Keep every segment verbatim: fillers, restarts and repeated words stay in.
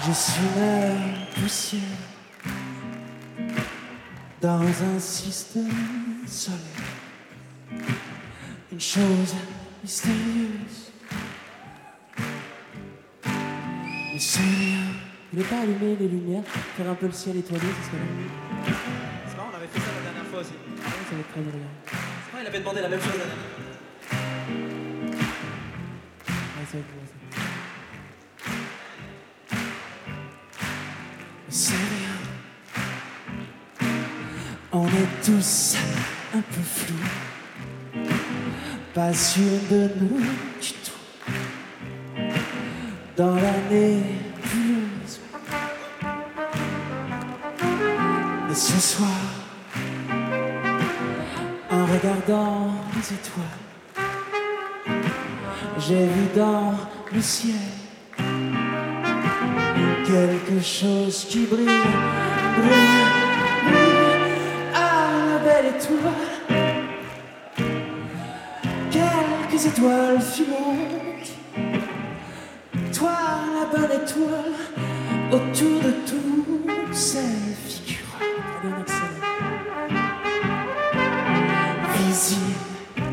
Je suis la poussière dans un système solaire. Une chose mystérieuse. Mais c'est rien. Vous voulez pas allumer les lumières, faire un peu le ciel étoilé, ça serait bien. C'est marrant, on avait fait ça la dernière fois aussi. Ah oui, ça va être très bien. C'est vrai, il avait demandé la même chose la dernière fois. Ouais, ça va être bien, ça. C'est rien. On est tous un peu flous, pas sûrs de nous du tout. Dans la nébuleuse. Et ce soir, en regardant les étoiles, j'ai vu dans le ciel quelque chose qui brille, brille, brille. Ah, la belle étoile. Quelques étoiles filantes. Toi, la bonne étoile, autour de toutes ces figures. Visible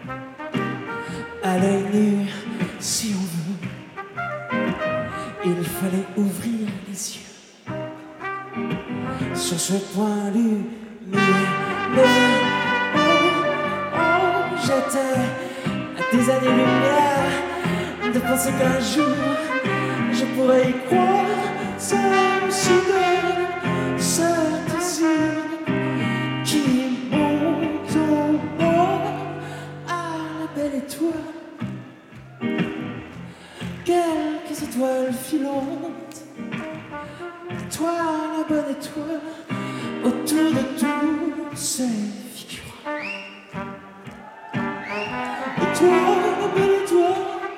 à l'œil nu, si on veut. Il fallait ouvrir les yeux sur ce point lumineux. Oh, oh, j'étais à des années-lumière de penser qu'un jour je pourrais y croire. Ce soudain, ce désir qui monte au haut à la belle étoile. Quelques étoiles filantes, toi la bonne étoile, autour de tous ces figures. Et toi la belle étoile.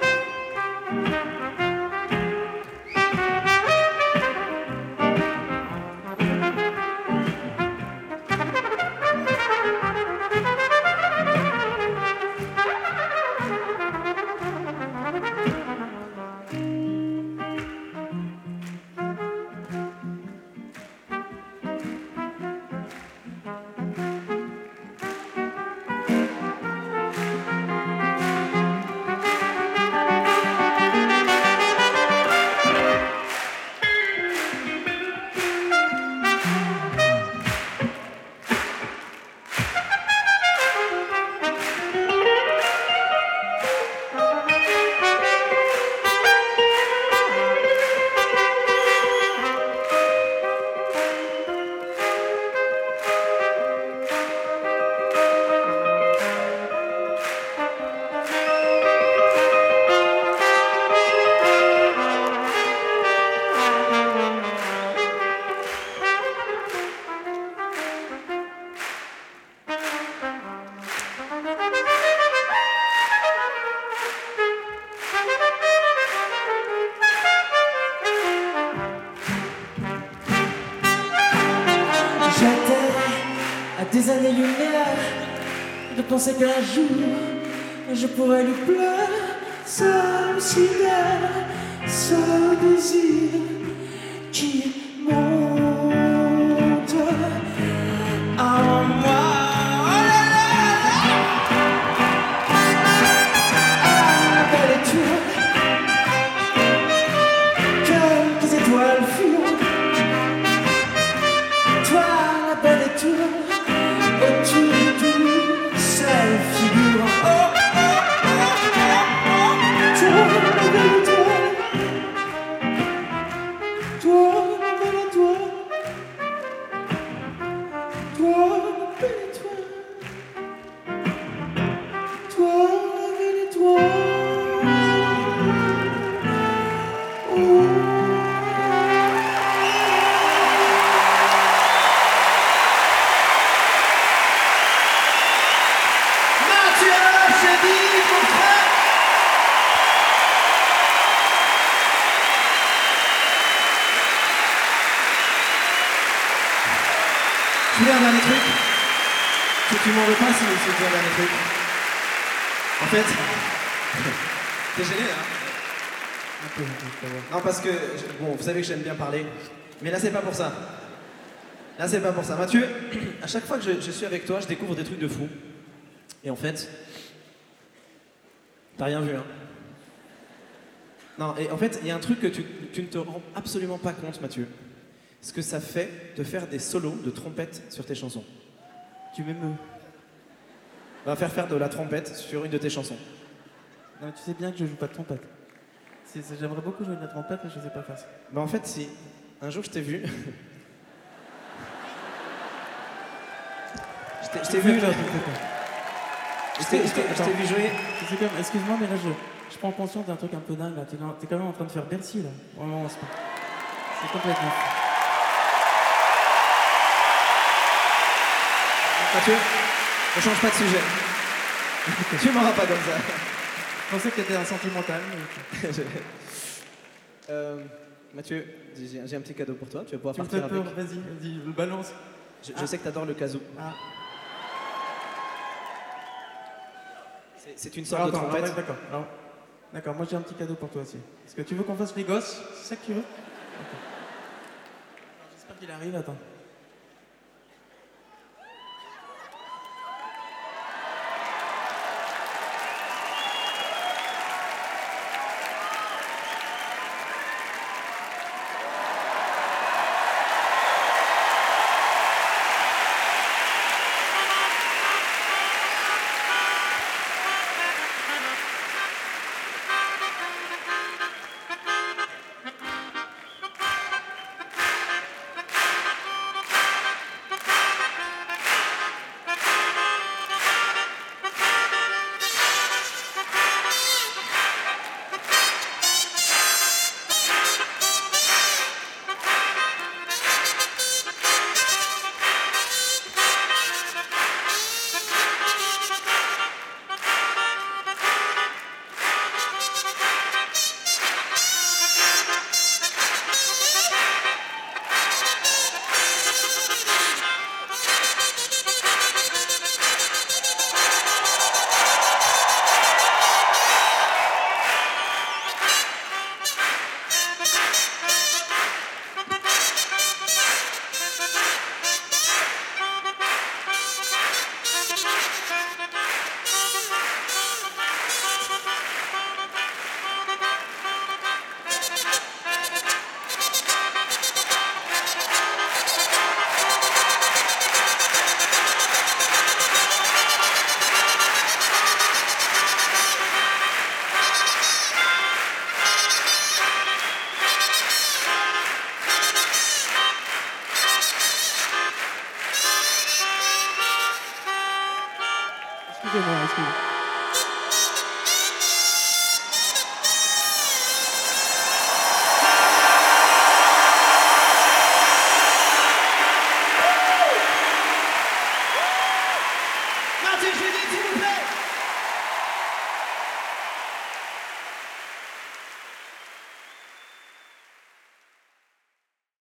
Des années-lumière de penser qu'un jour je pourrais lui plaire. Ce ciel, ce désir qui monte en moi. Oh là là, ah, belle étoile, quelques étoiles filantes. Toi, la belle étoile. Autour de tout, cette figure. Oh, oh, oh, oh, oh. Toi, la belle étoile. Toi, la belle étoile. Toi, la belle étoile. Toi, la belle étoile. Oh. Tu voulais un dernier truc? Tu, tu m'en veux pas si je te dis un dernier truc? En fait, t'es gêné là? Un peu, un peu, je peux voir. Non, parce que, bon, vous savez que j'aime bien parler, mais là, c'est pas pour ça. Là, c'est pas pour ça. Mathieu, à chaque fois que je, je suis avec toi, je découvre des trucs de fou. Et en fait, t'as rien vu, hein. Non, et en fait, il y a un truc que tu, tu ne te rends absolument pas compte, Mathieu. Ce que ça fait de faire des solos de trompette sur tes chansons. Tu m'émeus. On va faire faire de la trompette sur une de tes chansons. Non, tu sais bien que je joue pas de trompette. C'est- c'est- J'aimerais beaucoup jouer de la trompette, mais je sais pas faire ça. Bah en fait, si. Un jour, je t'ai vu. Je t'ai- je t'ai vu, là, là. tu fais pas. Je t'ai- je t'ai je t'ai vu jouer. Tu sais quand même, excuse-moi, mais là, je, je prends conscience d'un truc un peu dingue, là. T'es dans- t'es quand même en train de faire Bercy, là. Vraiment, c'est pas- c'est complètement fou. Mathieu, ne change pas de sujet. Tu m'auras pas comme ça. Je pensais que t'étais un sentimental, mais... Je- Euh, Mathieu, j'ai j'ai un petit cadeau pour toi. Tu vas pouvoir Tu me partir fais peur, avec. vas-y, vas-y, le balance. Je, je sais que t'adores le kazoo. Ah. C'est- C'est une sorte Alors, de attends, trompette. alors, ouais, d'accord. Alors, D'accord, moi j'ai un petit cadeau pour toi aussi. Est-ce que tu veux qu'on fasse les gosses? C'est ça que tu veux? Ok. Alors, J'espère qu'il arrive, attends. Excusez-moi, excusez-moi.